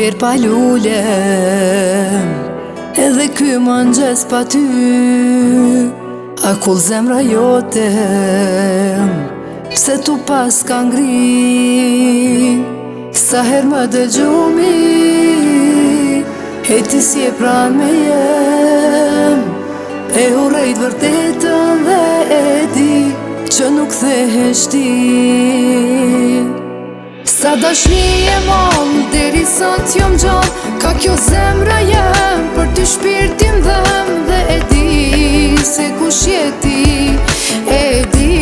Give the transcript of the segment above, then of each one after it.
ver pa lule, edhe ky mëngjes pa ty. A kull zemra jote, pse tu pas ka ngri? Sa her më dëgjumi, e ti si e pran me jem. E urrejt vërtetën dhe e di që nuk thehesh ti. Sa dashni e mon, deri sot jom gjon. Ka kjo zemra jem, për ty shpirtin dhem. Dhe e di se kush je ti, e di.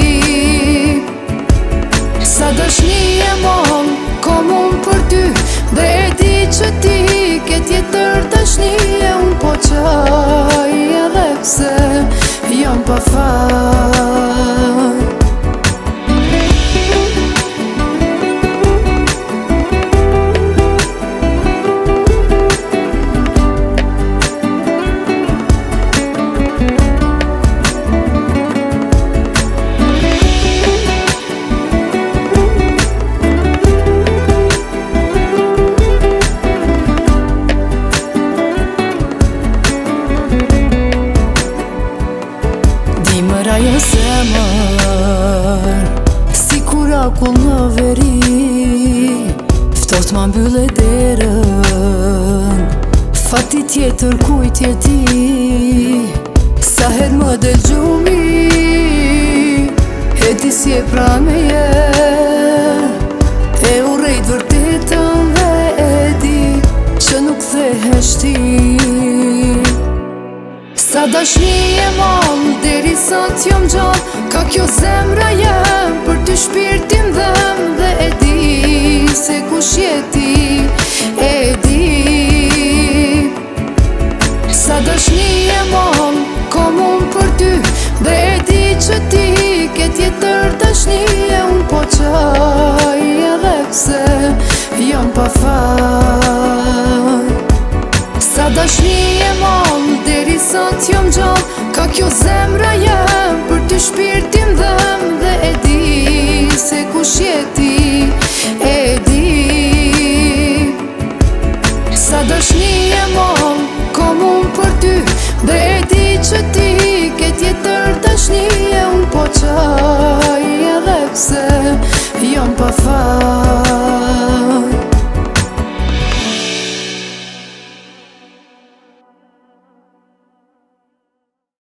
Sa dashni e mon, kom unë për ty. Dhe e di që ti ke tjetër dashni. E unë po qaj edhe pse jam pa faj. Ajo zemër, si kur akull në veri, ftoht ma mbylle derën. Fati tjetër kujt je ti, sa her më dëgjumi, e ti si e pran me jem. E urrejt vërtetën dhe e di që nuk thehesh ti. Sa dashni e mon, deri sot jom gjon. Ka kjo zemra jem, për ty shpirtin dhem. Dhe e di se kush je ti, e di. Sa dashni e mon, kom unë për ty. Dhe e di që ti ke tjetër dashni. E unë po qaj edhe pse jam pa faj. Sa dashni e mon, deri sot jom gjon. Ka kjo zemra jem, për ty shpirtin dhem. Dhe e di se kush je ti, e di. Sa dashni e mon, kom unë për ty. Dhe e di që ti ke tjetër dashni. E unë po qaj edhe pse jam pa faj.